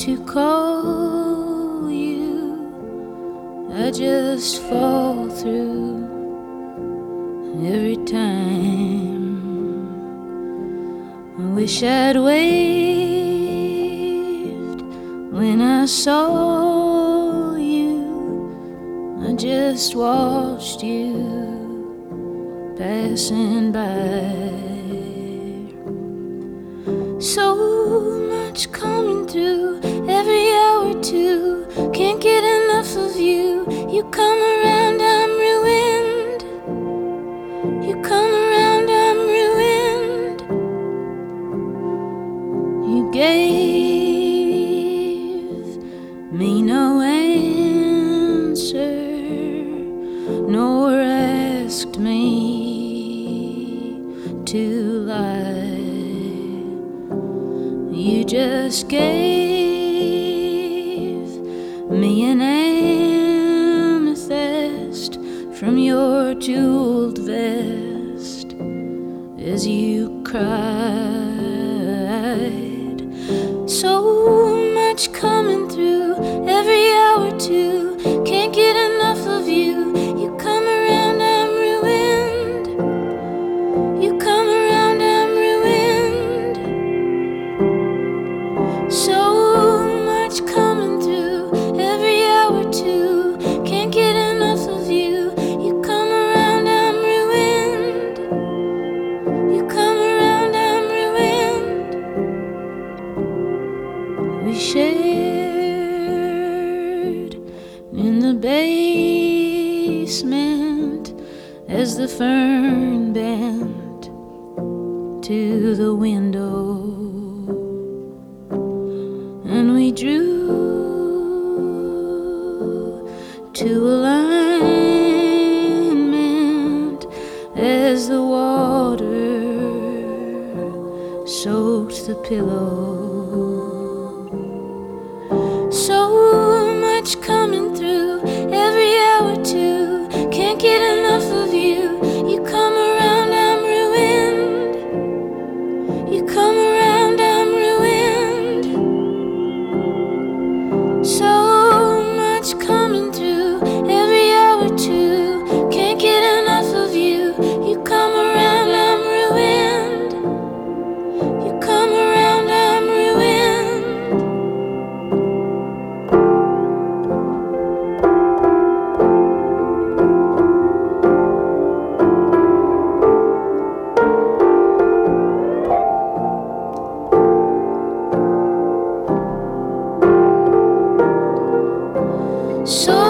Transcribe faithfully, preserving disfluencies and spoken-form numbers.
to call you, I just fall through every time. I wish I'd waved when I saw you. I just watched you passing by. So much coming through every hour or two. Can't get enough of you. You come around, I'm ruined. You come around, I'm ruined. You gave me no answer, nor asked me to lie. You just gave me an amethyst from your jeweled vest as you cried. So much coming through every hour or two. Can't get enough of you. You come around, I'm ruined. You come around, I'm ruined. So much coming through every hour or two. Can't get enough of you. You come around, I'm ruined. You come around, I'm ruined. We shared in the basement as the fern bent to the window, and we drew to alignment as the water soaked the pillow. So much coming through every hour or two. Can't get enough of you. You come around, I'm ruined. You come around, I'm ruined. So much coming through every hour or two. Can't get enough of you. You come around, I'm ruined. You come around, I'm ruined. So